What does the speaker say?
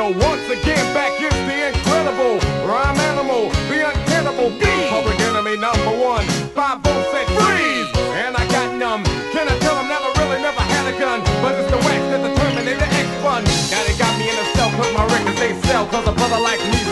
So once again, back is the incredible rhyme animal, the uncannibal bee. Public enemy number one, 5 volts said freeze, and I got numb. Can I tell them never had a gun, but it's the wax that the Terminator X fun. Now they got me in a cell, cause my records they sell, cause a brother like me